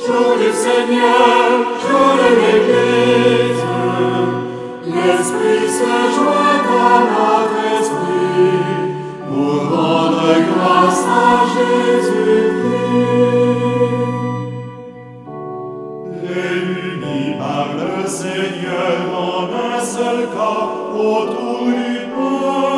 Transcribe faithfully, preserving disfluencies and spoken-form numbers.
Jour du Seigneur, jour de l'Église, l'Esprit se joint à notre esprit pour rendre grâce à Jésus-Christ. Réunis par le Seigneur en un seul corps autour du pain,